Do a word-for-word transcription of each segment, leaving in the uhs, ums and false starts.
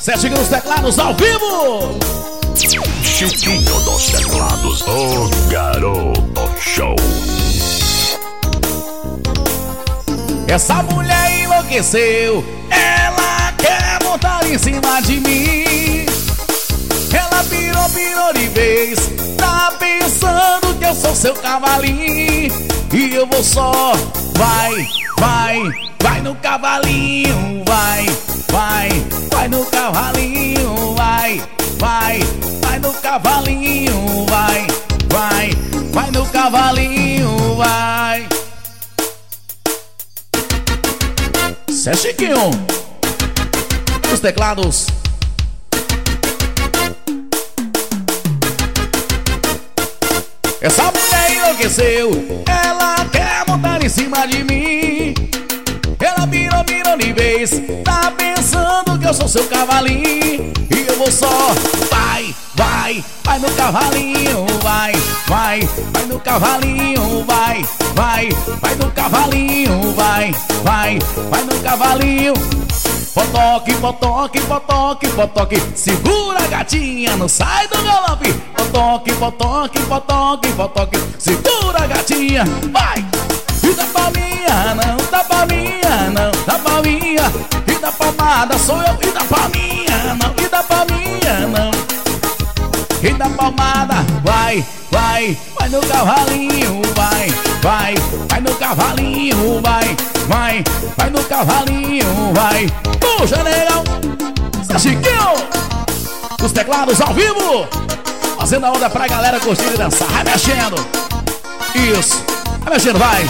Serginho dos teclados ao vivo. Chiquinho dos teclados, o garoto show. Essa mulher enlouqueceu, ela quer montar em cima de mim. Ela pirou, pirou de vez, tá pensando que eu sou seu cavalinho. E eu vou só, vai, vai, vai no cavalinho, vai, vai, vai no cavalinho, vai, vai, vai no cavalinho, vai, vai, vai no cavalinho, vai. Cê é Chiquinho os teclados. Essa mulher enlouqueceu, ela quer montar em cima de mim. Ela virou, virou de vez, tá pensando que eu sou seu cavalinho. E eu vou só, vai, vai, vai no cavalinho, vai, vai, vai no cavalinho, vai, vai, vai no cavalinho, vai, vai, vai no cavalinho. Potoque, potoque, potoque, potoque, segura a gatinha, não sai do galope. Potoque, potoque, potoque, potoque, segura a gatinha, vai! E da palminha, não, da palminha, não, da palminha. E da palmada sou eu, e da palminha, não, e da palminha, não. E da palmada, vai, vai, vai no cavalinho, vai, vai, vai no cavalinho, vai, vai, vai no cavalinho, vai. Puxa, legal, Zé Chiquinho, os teclados ao vivo, fazendo a onda pra galera curtir e dançar, vai mexendo, isso, vai mexendo, vai.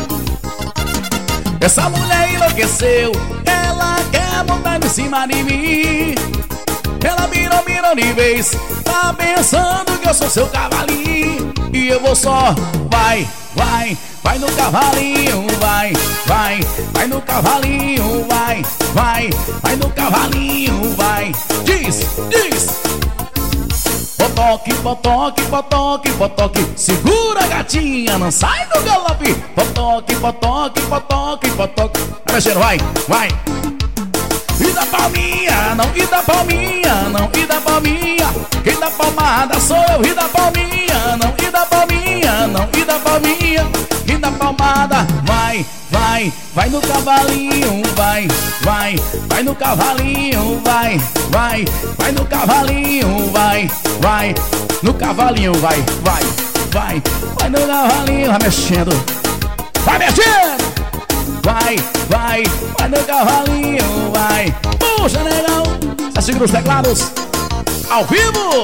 Essa mulher enlouqueceu, ela quer montar em cima de mim. Ela virou, virou de vez, tá pensando que eu sou seu cavalinho. E eu vou só, vai, vai, vai no cavalinho, vai, vai, vai no cavalinho, vai, vai, vai no cavalinho, vai. Diz, diz. Potoque, potoque, potoque, potoque, segura a gatinha, não sai do galope. Potoque, potoque, potoque, potoque, vai mexendo, vai, vai. E da palminha, não, e da palminha, não, e da palminha. Quem dá palmada sou eu, e da palminha, não, e da palminha, não, e da palminha. Quem dá palmada, vai, vai, vai no cavalinho, vai, vai, vai no cavalinho, vai, vai, vai no cavalinho, vai, vai, no cavalinho, vai, vai, vai, vai no cavalinho, vai mexendo, vai mexendo. Vai, vai, vai no cavalinho, vai. Puxa, negão, tá seguindo os teclados ao vivo.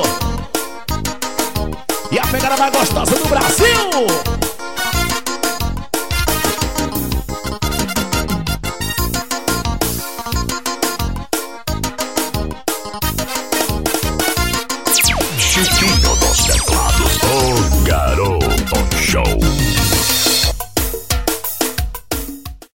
E a pegada mais gostosa do Brasil. Chiquinho